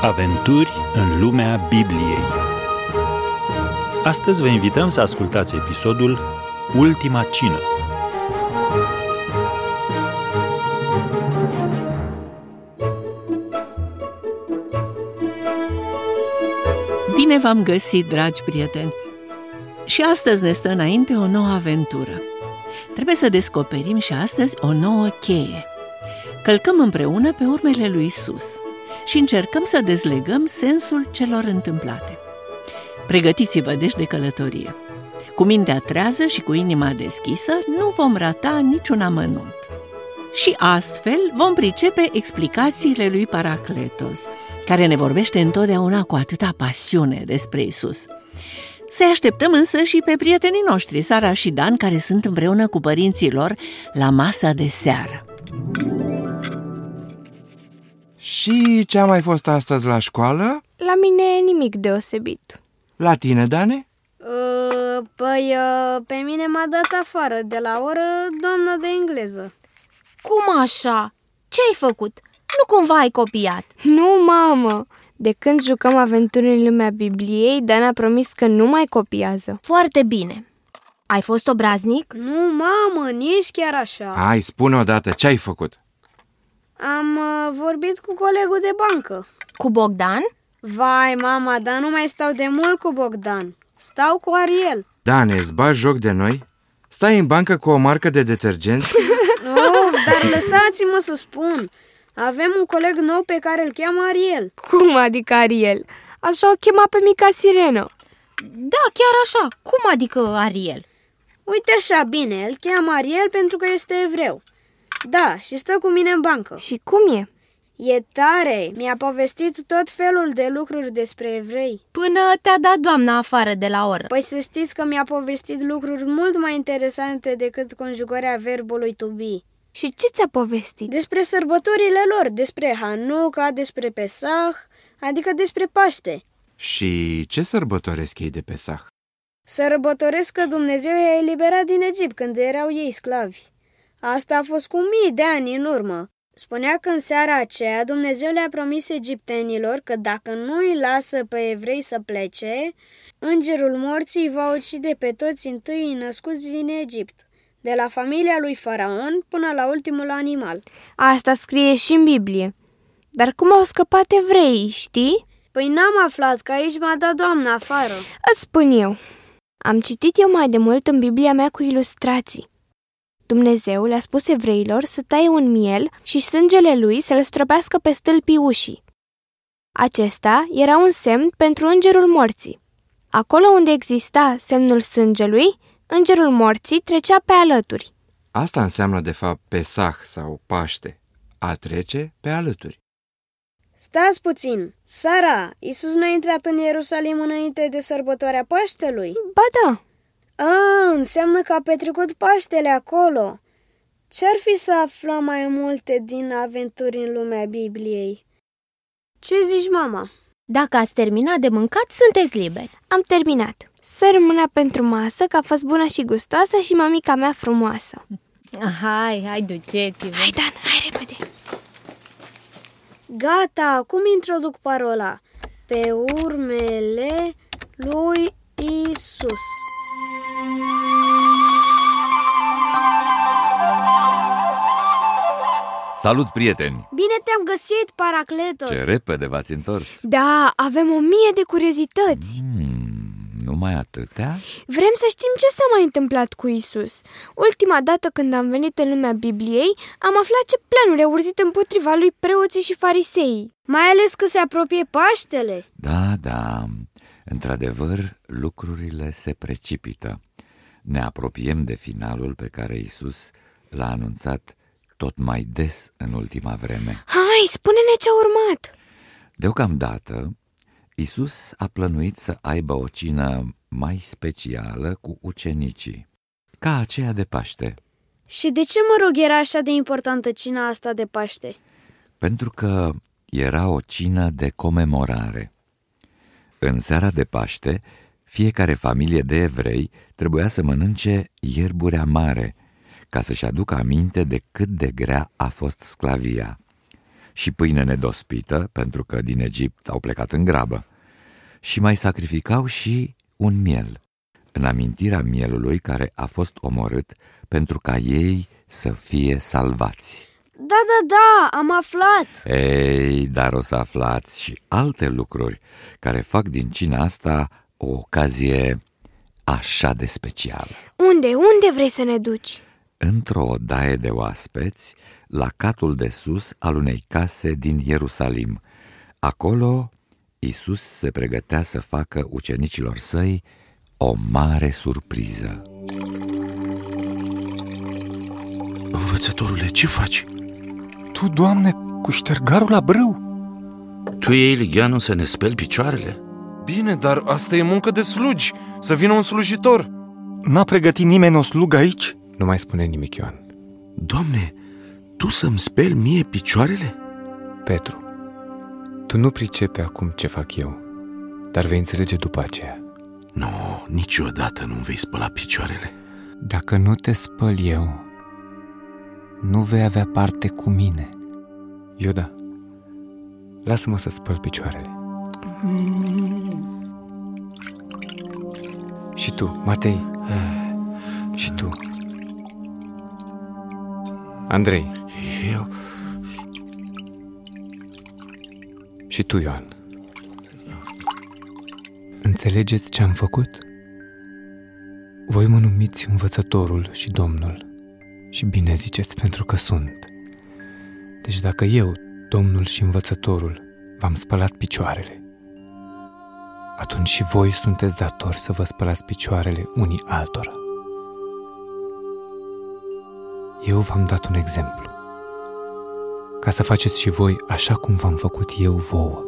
Aventuri în lumea Bibliei. Astăzi vă invităm să ascultați episodul Ultima cină. Bine v-am găsit, dragi prieteni! Și astăzi ne stă înainte o nouă aventură. Trebuie să descoperim și astăzi o nouă cheie. Călcăm împreună pe urmele lui Isus și încercăm să dezlegăm sensul celor întâmplate. Pregătiți-vă deci de călătorie. Cu mintea trează și cu inima deschisă nu vom rata niciun amănunt. Și astfel vom pricepe explicațiile lui Paracletos, care ne vorbește întotdeauna cu atâta pasiune despre Isus. Să-i așteptăm însă și pe prietenii noștri, Sara și Dan, care sunt împreună cu părinții lor la masa de seară. Și ce a mai fost astăzi la școală? La mine nimic deosebit. La tine, Dane? Pe mine m-a dat afară de la oră doamna de engleză. Cum așa? Ce ai făcut? Nu cumva ai copiat? Nu, mamă! De când jucăm aventuri în lumea Bibliei, Dan a promis că nu mai copiază. Foarte bine. Ai fost obraznic? Nu, mamă, nici chiar așa. Hai, spune odată, ce ai făcut? Am vorbit cu colegul de bancă. Cu Bogdan? Vai, mama, dar nu mai stau de mult cu Bogdan. Stau cu Ariel. Dane, îți bagi joc de noi? Stai în bancă cu o marcă de detergenți? Dar lăsați-mă să spun. Avem un coleg nou pe care îl cheamă Ariel. Cum adică Ariel? Așa o chema pe mica sirenă. Da, chiar așa. Cum adică Ariel? Uite așa, bine, îl cheamă Ariel pentru că este evreu. Da, și stă cu mine în bancă. Și cum e? E tare, mi-a povestit tot felul de lucruri despre evrei. Până te-a dat doamna afară de la oră. Păi să știți că mi-a povestit lucruri mult mai interesante decât conjugarea verbului to be. Și ce ți-a povestit? Despre sărbătorile lor, despre Hanuca, despre Pesach, adică despre Paște. Și ce sărbătoresc ei de Pesach? Sărbătoresc că Dumnezeu i-a eliberat din Egipt când erau ei sclavi. Asta a fost cu mii de ani în urmă. Spunea că în seara aceea Dumnezeu le-a promis egiptenilor că dacă nu îi lasă pe evrei să plece, îngerul morții îi va ucide pe toți întâi născuți din Egipt, de la familia lui Faraon până la ultimul animal. Asta scrie și în Biblie. Dar cum au scăpat evreii, știi? Păi n-am aflat, că aici m-a dat doamna afară. Îți spun eu. Am citit eu mai de mult în Biblia mea cu ilustrații. Dumnezeu le-a spus evreilor să taie un miel și sângele lui să-l stropească pe stâlpii ușii. Acesta era un semn pentru îngerul morții. Acolo unde exista semnul sângelui, îngerul morții trecea pe alături. Asta înseamnă de fapt Pesach sau Paște, a trece pe alături. Stați puțin, Sara, Iisus n-a intrat în Ierusalim înainte de sărbătoarea Paștelui? Ba da. Înseamnă că a petrecut Paștele acolo. Ce-ar fi să aflăm mai multe din aventuri în lumea Bibliei? Ce zici, mama? Dacă ați terminat de mâncat, sunteți liberi. Am terminat. Sără mâna pentru masă, că a fost bună și gustoasă și mămica mea frumoasă. Hai, duceți-vă. Hai, Dan, hai repede. Gata, cum introduc parola? Pe urmele lui Isus. Salut, prieteni! Bine te-am găsit, Paracletos! Ce repede v-ați întors! Da, avem 1000 de curiozități. Numai atâtea? Vrem să știm ce s-a mai întâmplat cu Isus. Ultima dată când am venit în lumea Bibliei, am aflat ce planuri au urzit împotriva lui preoții și fariseii. Mai ales că se apropie Paștele. Da, într-adevăr, lucrurile se precipită. Ne apropiem de finalul pe care Isus l-a anunțat tot mai des în ultima vreme. Hai, spune-ne ce-a urmat! Deocamdată, Isus a plănuit să aibă o cină mai specială cu ucenicii, ca aceea de Paște. Și de ce, mă rog, era așa de importantă cina asta de Paște? Pentru că era o cină de comemorare. În seara de Paște, fiecare familie de evrei trebuia să mănânce ierburi amare, ca să-și aducă aminte de cât de grea a fost sclavia. și pâine nedospită, pentru că din Egipt au plecat în grabă, și mai sacrificau și un miel, în amintirea mielului care a fost omorât pentru ca ei să fie salvați. Da, am aflat! Ei, dar o să aflați și alte lucruri care fac din cina asta o ocazie așa de specială. Unde vrei să ne duci? Într-o odaie de oaspeți, la catul de sus al unei case din Ierusalim. Acolo, Iisus se pregătea să facă ucenicilor săi o mare surpriză. Învățătorule, ce faci? Tu, Doamne, cu ștergarul la brâu? Tu iei ligheanul să ne speli picioarele? Bine, dar asta e muncă de slugi. Să vină un slujitor. N-a pregătit nimeni o slugă aici? Nu mai spune nimic, Ioan. Doamne, tu să-mi speli mie picioarele? Petru, tu nu pricepi acum ce fac eu, dar vei înțelege după aceea. Nu, niciodată nu-mi vei spăla picioarele. Dacă nu te spăl eu, nu vei avea parte cu mine. Iuda, lasă-mă să spăl picioarele. Și tu, Matei. Și tu, Andrei. Eu. Și tu, Ioan. Înțelegeți ce am făcut? Voi mă numiți învățătorul și Domnul și bine ziceți, pentru că sunt. Deci dacă eu, Domnul și învățătorul, v-am spălat picioarele, atunci și voi sunteți datori să vă spălați picioarele unii altora. Eu v-am dat un exemplu, ca să faceți și voi așa cum v-am făcut eu vouă.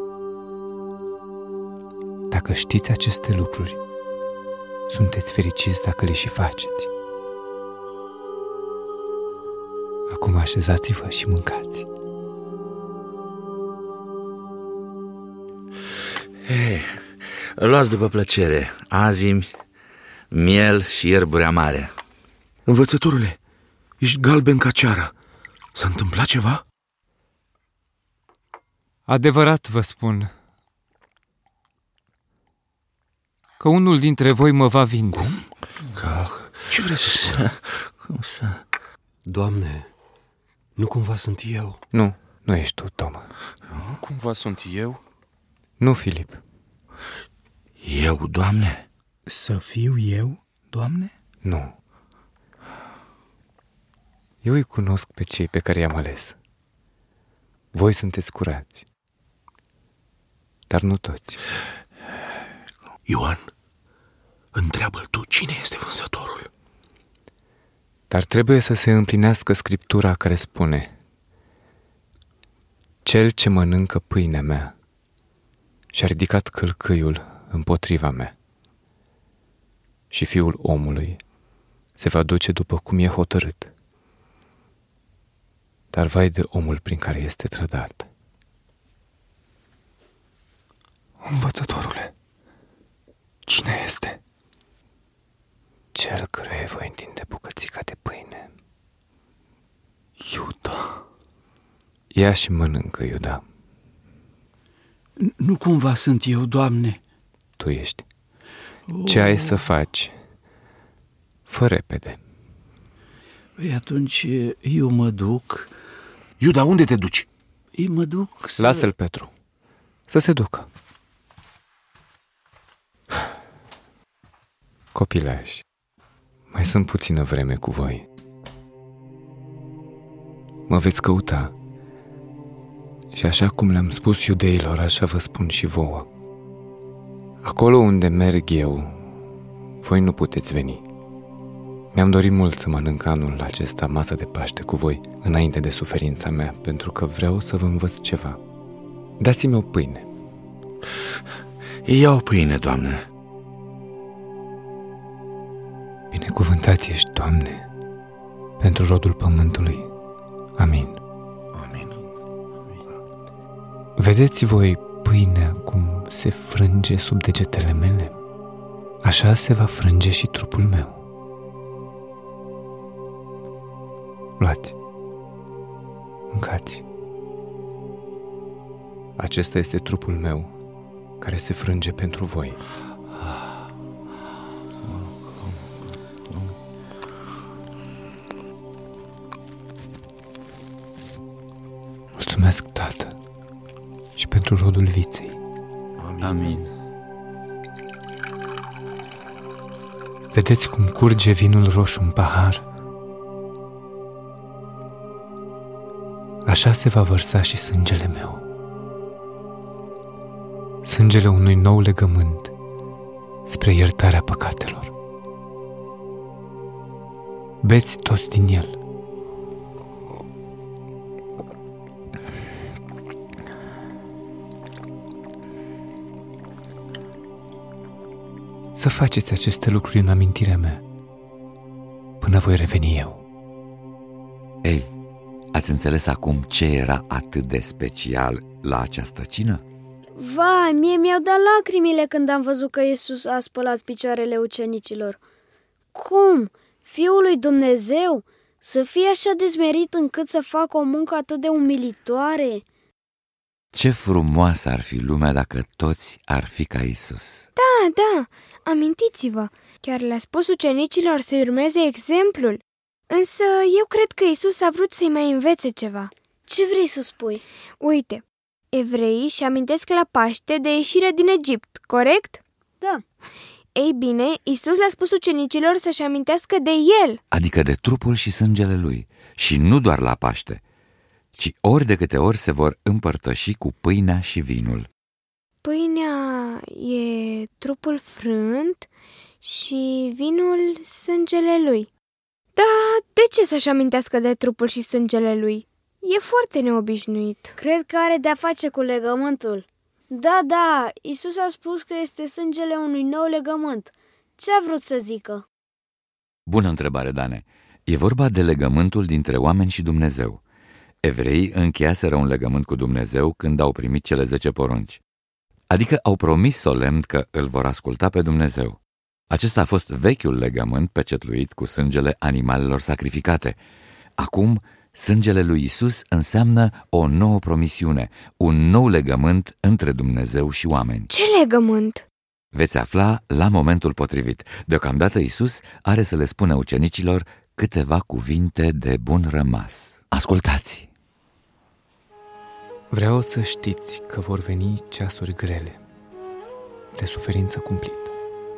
Dacă știți aceste lucruri, sunteți fericiți dacă le și faceți. Acum așezați-vă și mâncați. Luați după plăcere. Azi miel și ierburi amare. Învățătorule, ești galben ca ceara. S-a întâmplat ceva? Adevărat vă spun că unul dintre voi mă va vinde. Cum? Ce vrei să spui? Cum să... Doamne, nu cumva sunt eu? Nu ești tu, Toma. Nu cumva sunt eu? Nu, Filip. Eu, Doamne? Să fiu eu, Doamne? Nu. Eu îi cunosc pe cei pe care i-am ales. Voi sunteți curați, dar nu toți. Ioan, întreabă-l tu cine este vânzătorul. Dar trebuie să se împlinească Scriptura care spune: cel ce mănâncă pâinea mea și-a ridicat călcâiul împotriva mea, și Fiul omului se va duce după cum e hotărât. Dar vai de omul prin care este trădat. Învățătorule, cine este? Cel căruia voi întinde bucățica de pâine. Iuda. Ia și mănâncă, Iuda. Nu cumva sunt eu, Doamne? Tu ești. Ce ai să faci? Fă repede. Păi atunci eu mă duc. Iuda, unde te duci? Eu mă duc să... Lasă-l, Petru, să se ducă. Copilași, mai sunt puțină vreme cu voi. Mă veți căuta și așa cum le-am spus iudeilor, așa vă spun și vouă. Acolo unde merg eu, voi nu puteți veni. Mi-am dorit mult să mănânc anul acesta masă de Paște cu voi, înainte de suferința mea, pentru că vreau să vă învăț ceva. Dați-mi o pâine. Ia o pâine, Doamne. Binecuvântat ești, Doamne, pentru rodul pământului. Amin. Amin. Vedeți voi pâinea cum se frânge sub degetele mele? Așa se va frânge și trupul meu. Luați, mâncați Acesta este trupul meu, care se frânge pentru voi. Mulțumesc, Tată, și pentru rodul viței. Amin. Vedeți cum curge vinul roșu în pahar? Așa se va vărsa și sângele meu. Sângele unui nou legământ spre iertarea păcatelor. Beți toți din el. Să faceți aceste lucruri în amintirea mea, până voi reveni eu. Ei, ați înțeles acum ce era atât de special la această cină? Vai, mie mi-au dat lacrimile când am văzut că Iisus a spălat picioarele ucenicilor. Cum? Fiul lui Dumnezeu? Să fie așa dezmerit încât să facă o muncă atât de umilitoare? Ce frumoasă ar fi lumea dacă toți ar fi ca Iisus. Da, amintiți-vă, chiar le-a spus ucenicilor să urmeze exemplul. Însă eu cred că Iisus a vrut să-i mai învețe ceva. Ce vrei să spui? Uite, evreii își amintesc la Paște de ieșirea din Egipt, corect? Da. Ei bine, Iisus le-a spus ucenicilor să-și amintească de el. Adică de trupul și sângele lui. Și nu doar la Paște, ci ori de câte ori se vor împărtăși cu pâinea și vinul. Pâinea e trupul frânt și vinul sângele lui. Da, de ce să-și amintească de trupul și sângele lui? E foarte neobișnuit. Cred că are de-a face cu legământul. Da, Iisus a spus că este sângele unui nou legământ. Ce a vrut să zică? Bună întrebare, Dane. E vorba de legământul dintre oameni și Dumnezeu. Evreii încheiaseră un legământ cu Dumnezeu când au primit cele 10 porunci. Adică au promis solemn că îl vor asculta pe Dumnezeu. Acesta a fost vechiul legământ pecetluit cu sângele animalelor sacrificate. Acum, sângele lui Iisus înseamnă o nouă promisiune, un nou legământ între Dumnezeu și oameni. Ce legământ? Veți afla la momentul potrivit. Deocamdată Iisus are să le spună ucenicilor câteva cuvinte de bun rămas. Ascultați! Vreau să știți că vor veni ceasuri grele, de suferință cumplită.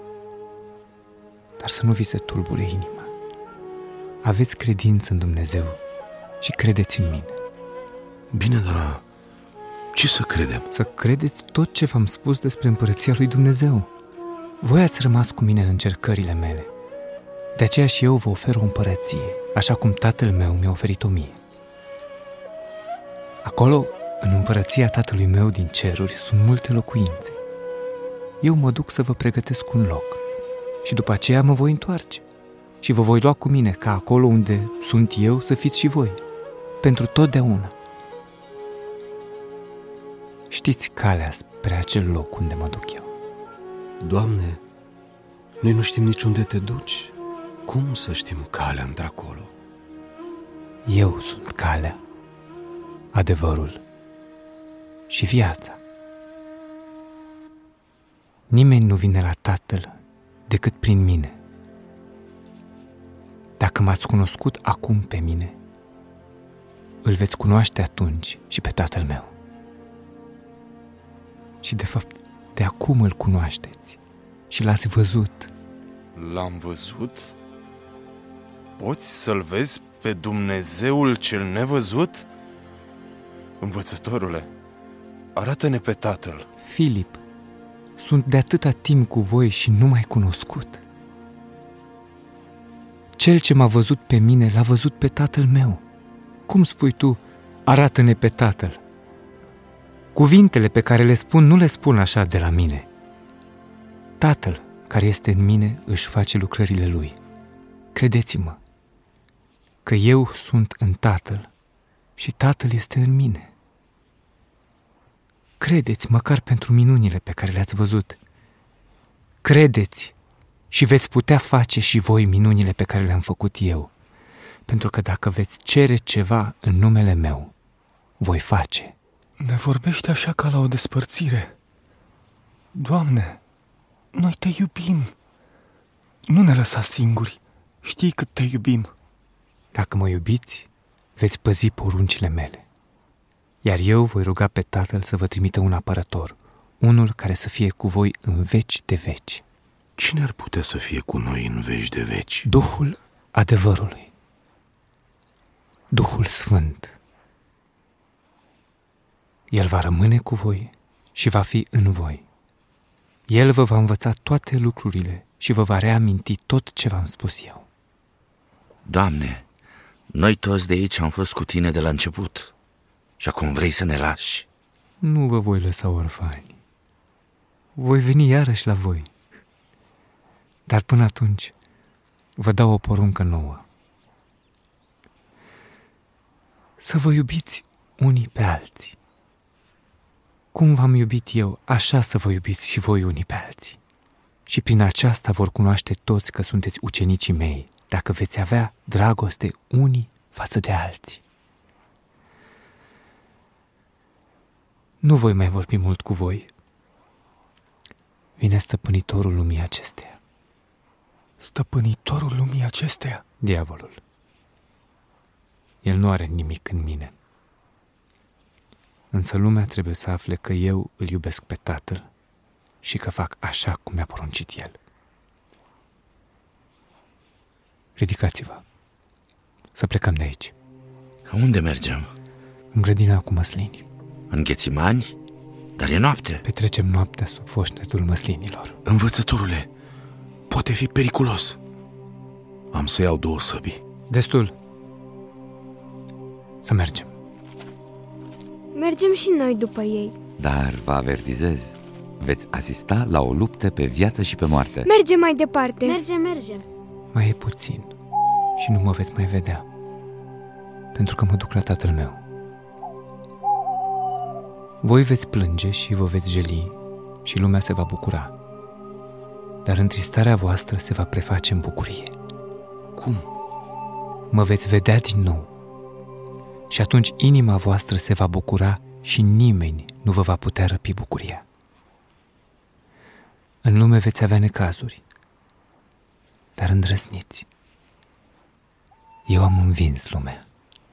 Dar să nu vi se tulbure inima. Aveți credință în Dumnezeu și credeți în mine. Bine, dar ce să credem? Să credeți tot ce v-am spus despre împărăția lui Dumnezeu. Voi ați rămas cu mine în încercările mele. De aceea și eu vă ofer o împărăție, așa cum Tatăl meu mi-a oferit-o mie. Acolo, în împărăția Tatălui meu din ceruri, sunt multe locuințe. Eu mă duc să vă pregătesc un loc și după aceea mă voi întoarce și vă voi lua cu mine, ca acolo unde sunt eu să fiți și voi, pentru totdeauna. Știți calea spre acel loc unde mă duc eu. Doamne, noi nu știm nici unde te duci. Cum să știm calea într-acolo? Eu sunt calea, adevărul și viața. Nimeni nu vine la Tatăl decât prin mine. Dacă m-ați cunoscut acum pe mine, îl veți cunoaște atunci și pe Tatăl meu. Și de fapt, de acum îl cunoașteți și l-ați văzut. L-am văzut? Poți să-l vezi pe Dumnezeul cel nevăzut? Învățătorule, arată-ne pe Tatăl. Filip, sunt de atâta timp cu voi și nu m-ai cunoscut. Cel ce m-a văzut pe mine, l-a văzut pe Tatăl meu. Cum spui tu, arată-ne pe Tatăl? Cuvintele pe care le spun, nu le spun așa de la mine. Tatăl care este în mine își face lucrările lui. Credeți-mă că eu sunt în Tatăl și Tatăl este în mine. Credeți măcar pentru minunile pe care le-ați văzut. Credeți și veți putea face și voi minunile pe care le-am făcut eu. Pentru că dacă veți cere ceva în numele meu, voi face. Ne vorbește așa ca la o despărțire. Doamne, noi te iubim. Nu ne lăsa singuri. Știi cât te iubim. Dacă mă iubiți, veți păzi poruncile mele. Iar eu voi ruga pe Tatăl să vă trimită un apărător, unul care să fie cu voi în veci de veci. Cine ar putea să fie cu noi în veci de veci? Duhul adevărului, Duhul Sfânt. El va rămâne cu voi și va fi în voi. El vă va învăța toate lucrurile și vă va reaminti tot ce v-am spus eu. Doamne, noi toți de aici am fost cu tine de la început și acum vrei să ne lași. Nu vă voi lăsa orfani. Voi veni iarăși la voi. Dar până atunci vă dau o poruncă nouă. Să vă iubiți unii pe alții. Cum v-am iubit eu, așa să vă iubiți și voi unii pe alții. Și prin aceasta vor cunoaște toți că sunteți ucenicii mei, dacă veți avea dragoste unii față de alții. Nu voi mai vorbi mult cu voi. Vine stăpânitorul lumii acesteia. Stăpânitorul lumii acesteia? Diavolul. El nu are nimic în mine. Însă lumea trebuie să afle că eu îl iubesc pe Tatăl și că fac așa cum mi-a poruncit El. Ridicați-vă. Să plecăm de aici. Unde mergem? În grădina cu măslini. În Ghețimani? Dar e noapte. Petrecem noaptea sub foșnetul măslinilor. Învățătorule, poate fi periculos. Am să iau 2 săbii. Destul. Să mergem. Mergem și noi după ei. Dar vă avertizez, veți asista la o luptă pe viață și pe moarte. Mergem mai departe. Mergem. Mai e puțin și nu mă veți mai vedea, pentru că mă duc la Tatăl meu. Voi veți plânge și vă veți jeli și lumea se va bucura, dar întristarea voastră se va preface în bucurie. Cum? Mă veți vedea din nou și atunci inima voastră se va bucura și nimeni nu vă va putea răpi bucuria. În lume veți avea necazuri, dar îndrăzniți. Eu am învins lumea.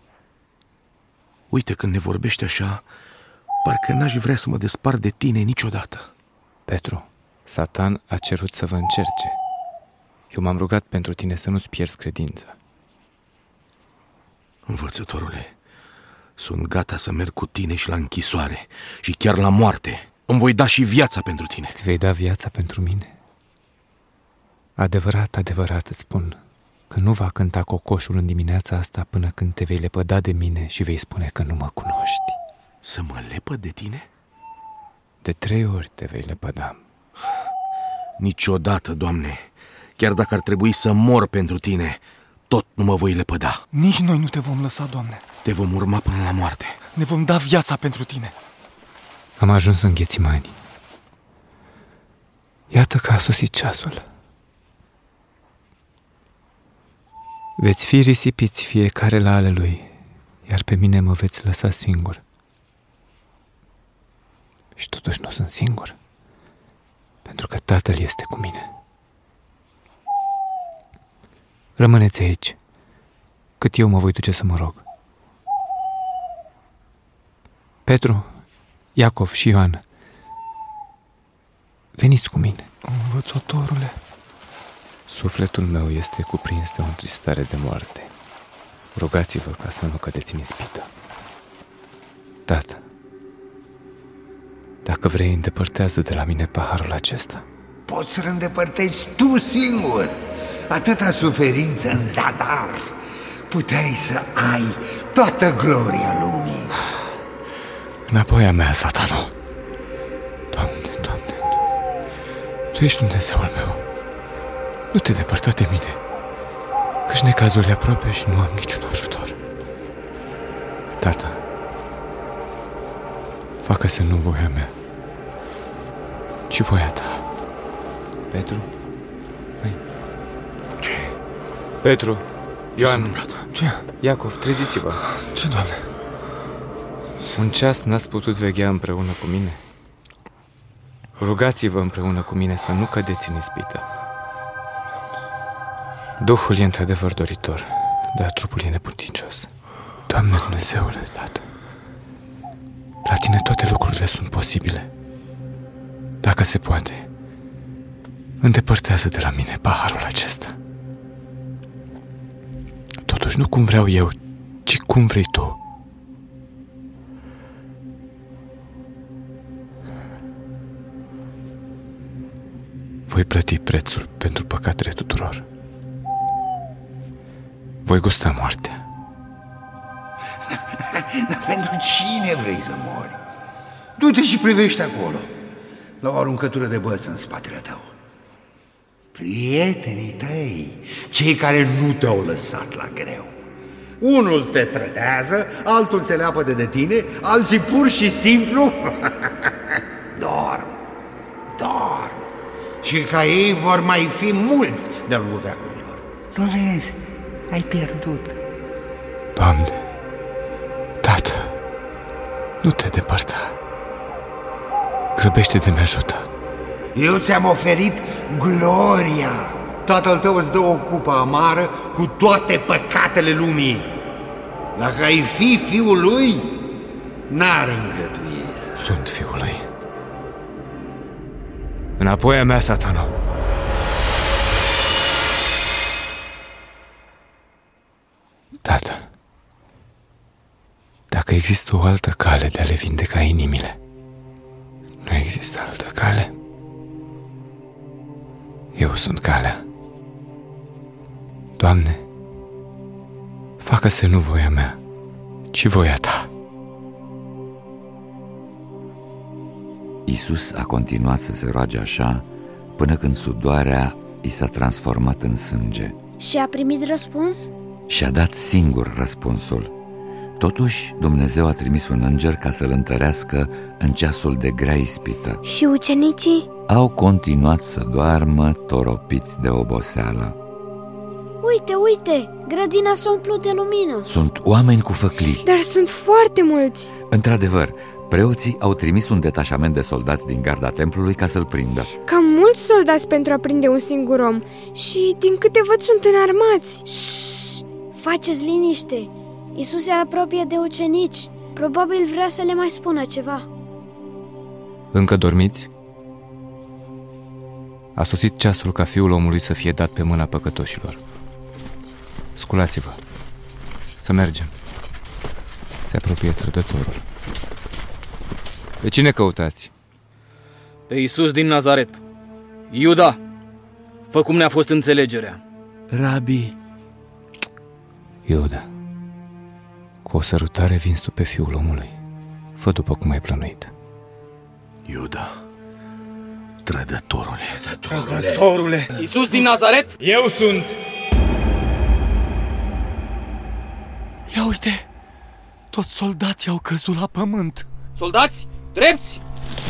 Uite, când ne vorbești așa, parcă n-aș vrea să mă despart de tine niciodată. Petru, Satan a cerut să vă încerce. Eu m-am rugat pentru tine să nu-ți pierzi credința. Învățătorule, sunt gata să merg cu tine și la închisoare și chiar la moarte. Îmi voi da și viața pentru tine. Îți vei da viața pentru mine? Adevărat, adevărat îți spun că nu va cânta cocoșul în dimineața asta până când te vei lepăda de mine și vei spune că nu mă cunoști. Să mă lepăd de tine? De 3 ori te vei lepăda. Niciodată, Doamne. Chiar dacă ar trebui să mor pentru tine, tot nu mă voi lepăda. Nici noi nu te vom lăsa, Doamne. Te vom urma până la moarte. Ne vom da viața pentru tine. Am ajuns în Ghețimani. Iată că a sosit ceasul. Veți fi risipiți fiecare la ale lui, iar pe mine mă veți lăsa singur. Și totuși nu sunt singur, pentru că Tatăl este cu mine. Rămâneți aici, cât eu mă voi duce să mă rog. Petru, Iacov și Ioan, veniți cu mine. Învățătorule, sufletul meu este cuprins de o întristare de moarte. Rugați-vă ca să nu cădeți în ispită. Tată, dacă vrei, îndepărtează de la mine paharul acesta. Poți să-l îndepărtezi tu singur. Atâta suferință în zadar. Puteai să ai toată gloria lumii. Înapoi a mea, Satano. Doamne, Doamne, Tu ești Dumnezeul meu. Nu te depărta de mine, căci necazul e aproape și nu am niciun ajutor. Tată, facă-se nu voia mea, ci voia Ta. Petru? Hai. Ce? Petru, Ioan, Ce? Iacov, treziți-vă. Ce, Doamne? Un ceas n-ați putut veghea împreună cu mine? Rugați-vă împreună cu mine să nu cădeți în ispită. Duhul e într-adevăr doritor, dar trupul e neputincios. Doamne Dumnezeule, Tată, la Tine toate lucrurile sunt posibile. Dacă se poate, îndepărtează de la mine paharul acesta. Totuși nu cum vreau eu, ci cum vrei Tu. Voi plăti prețul pentru păcatele tuturor. Voi gusta moartea. Dar pentru cine vrei să mori? Du-te și privește acolo, la o aruncătură de băți în spatele tău. Prietenii tăi, cei care nu te-au lăsat la greu. Unul te trădează, altul se leapădă de tine, alții pur și simplu dorm. Și ca ei vor mai fi mulți de-a lungul veacurilor. Nu vezi? Ai pierdut. Doamne, Tată, nu te depărta. Grăbește-te-mi ajută. Eu ți-am oferit gloria. Tatăl tău îți dă o cupă amară cu toate păcatele lumii. Dacă ai fi fiul lui, n-ar îngădui să... Sunt fiul lui. Înapoi a mea, Satana. Tată, dacă există o altă cale de a le vindeca inimile, nu există altă cale. Eu sunt calea. Doamne, facă-se nu voia mea, ci voia Ta. Iisus a continuat să se roage așa până când sudoarea i s-a transformat în sânge. Și a primit răspuns? Și-a dat singur răspunsul. Totuși, Dumnezeu a trimis un înger ca să-l întărească în ceasul de grea ispită. Și ucenicii? Au continuat să doarmă, toropiți de oboseală. Uite, grădina s-a umplut de lumină. Sunt oameni cu făclii. Dar sunt foarte mulți. Într-adevăr, preoții au trimis un detașament de soldați din garda templului ca să-l prindă. Cam mulți soldați pentru a prinde un singur om. Și din câte văd sunt înarmați. Șșș, faceți liniște. Iisus se apropie de ucenici. Probabil vrea să le mai spună ceva. Încă dormiți? A sosit ceasul ca Fiul omului să fie dat pe mâna păcătoșilor. Sculați-vă. Să mergem. Se apropie trădătorul. Pe cine căutați? Pe Iisus din Nazaret. Iuda, fă cum ne-a fost înțelegerea. Rabi. Iuda, cu o sărutare vinzi tu pe Fiul omului. Fă după cum ai plănuit. Iuda, trădătorule. Trădătorule! Iisus din Nazaret? Eu sunt! Ia uite! Toți soldații au căzut la pământ. Soldați, drepți!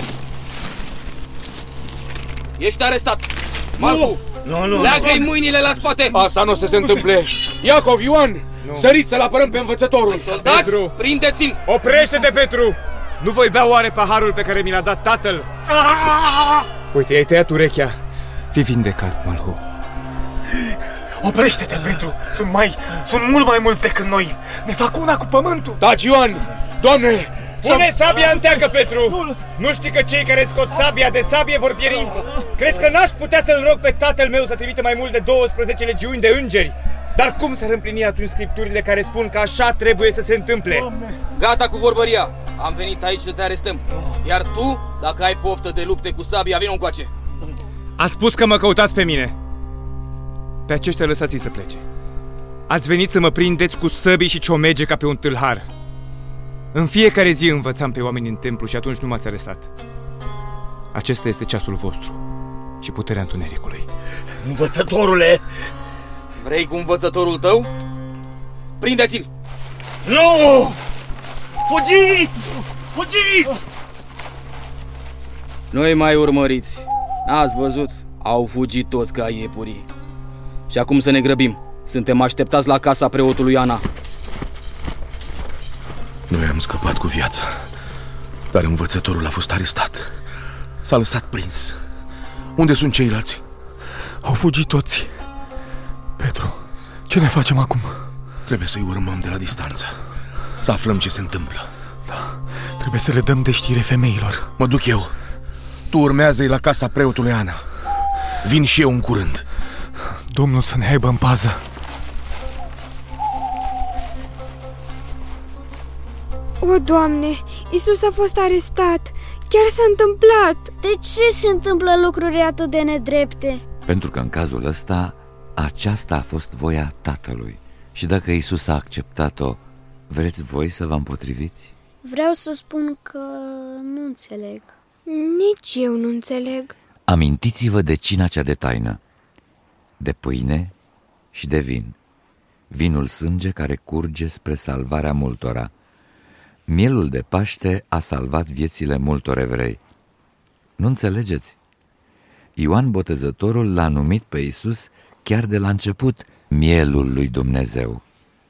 Ești arestat! Malcu, leagă-i mâinile la spate! Asta nu o să se întâmple! Iacov, Ioan, săriți să-l apărăm pe învățătorul! Soldați, prindeți-l! Oprește-te, Petru! Nu voi bea oare paharul pe care mi l-a dat tatăl? Uite, i-ai tăiat urechea. Fii vindecat, Malhu. Oprește-te, Petru! Sunt mult mai mulți decât noi! Ne fac una cu pământul! Taci, Ioan! Doamne! Pune sabia în teacă, Petru! Nu știi că cei care scot sabia de sabie vor pieri? Crezi că n-aș putea să-l rog pe tatăl meu să trimite mai mult de 12 legiuni de îngeri? Dar cum s-ar împlini atunci scripturile care spun că așa trebuie să se întâmple? Gata cu vorbăria! Am venit aici să te arestăm. Iar tu, dacă ai poftă de lupte cu sabia, vino încoace. Ați spus că mă căutați pe mine. Pe aceștia lăsați-i să plece. Ați venit să mă prindeți cu săbii și ciomege ca pe un tâlhar. În fiecare zi învățam pe oameni în templu și atunci nu m-ați arestat. Acesta este ceasul vostru și puterea întunericului. Învățătorule! Vrei cu învățătorul tău? Prindeți-l! Nu! Fugiți! Fugiți! Nu-i mai urmăriți. Ați văzut? Au fugit toți ca iepurii. Și acum să ne grăbim. Suntem așteptați la casa preotului Ana. Noi am Am scăpat cu viața, dar învățătorul a fost arestat. S-a lăsat prins. Unde sunt ceilalți? Au fugit toți. Petru, ce ne facem acum? Trebuie să-i urmăm de la distanță, să aflăm ce se întâmplă. Da, trebuie să le dăm de știre femeilor. Mă duc eu. Tu urmează-i la casa preotului Ana. Vin și eu în curând. Domnul să ne aibă în pază. O, Doamne, Iisus a fost arestat. Chiar s-a întâmplat. De ce se întâmplă lucruri atât de nedrepte? Pentru că în cazul ăsta, aceasta a fost voia Tatălui. Și dacă Iisus a acceptat-o, vreți voi să vă împotriviți? Vreau să spun că nu înțeleg. Nici eu nu înțeleg. Amintiți-vă de cina cea de taină, de pâine și de vin, vinul sânge care curge spre salvarea multora. Mielul de Paște a salvat viețile multor evrei. Nu înțelegeți? Ioan Botezătorul l-a numit pe Iisus chiar de la început mielul lui Dumnezeu.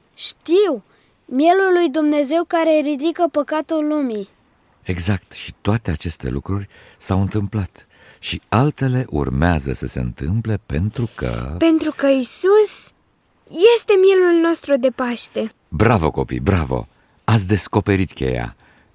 Știu, mielul lui Dumnezeu care ridică păcatul lumii. Exact, și toate aceste lucruri s-au întâmplat și altele urmează să se întâmple pentru că Iisus este mielul nostru de Paște. Bravo, copii, bravo! Ați descoperit cheia.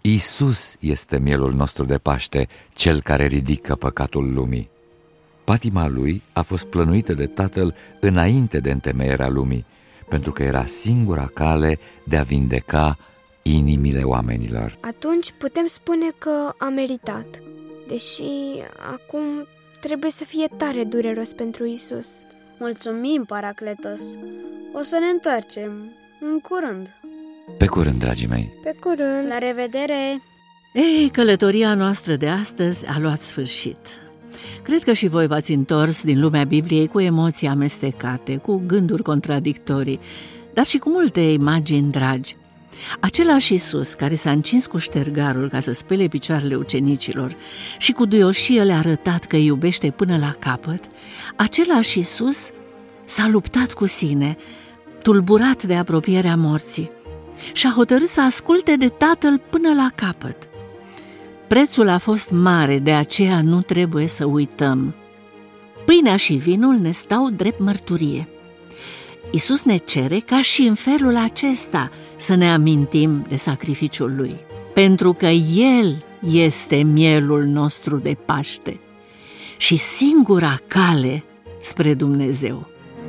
Iisus este mielul nostru de Paște, cel care ridică păcatul lumii. Patima lui a fost plănuită de Tatăl înainte de întemeierea lumii, pentru că era singura cale de a vindeca inimile oamenilor. Atunci putem spune că a meritat, deși acum trebuie să fie tare dureros pentru Iisus. Mulțumim, Paracletos. O să ne întoarcem în curând. Pe curând, dragii mei. Pe curând. La revedere. Ei, călătoria noastră de astăzi a luat sfârșit. Cred că și voi v-ați întors din lumea Bibliei cu emoții amestecate, cu gânduri contradictorii, dar și cu multe imagini dragi. Același Iisus care s-a încins cu ștergarul ca să spele picioarele ucenicilor și cu duioșie le-a arătat că îi iubește până la capăt, același Iisus s-a luptat cu sine, tulburat de apropierea morții, și a hotărât să asculte de Tatăl până la capăt. Prețul a fost mare, de aceea nu trebuie să uităm. Pâinea și vinul ne stau drept mărturie. Iisus ne cere ca și în felul acesta să ne amintim de sacrificiul Lui, pentru că El este mielul nostru de Paște și singura cale spre Dumnezeu.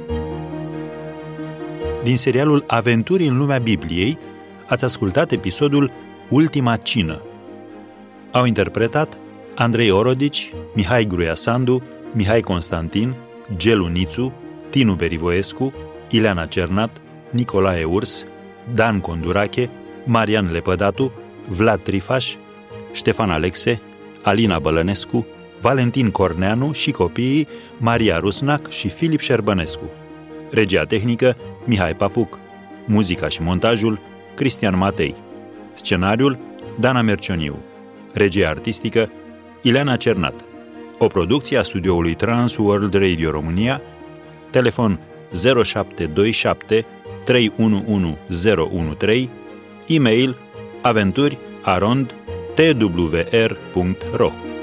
Din serialul Aventuri în lumea Bibliei, ați ascultat episodul Ultima cină. Au interpretat Andrei Orodici, Mihai Gruia Sandu, Mihai Constantin, Gelu Nițu, Tinu Berivoescu, Ileana Cernat, Nicolae Urs, Dan Condurache, Marian Lepădatu, Vlad Trifaș, Ștefan Alexe, Alina Bălănescu, Valentin Corneanu și copiii Maria Rusnac și Filip Șerbănescu. Regia tehnică Mihai Papuc. Muzica și montajul Cristian Matei. Scenariul Dana Mercioniu. Regia artistică Ileana Cernat. O producție a studioului Trans World Radio România. Telefon 0727 311013, e-mail aventuri@twr.ro.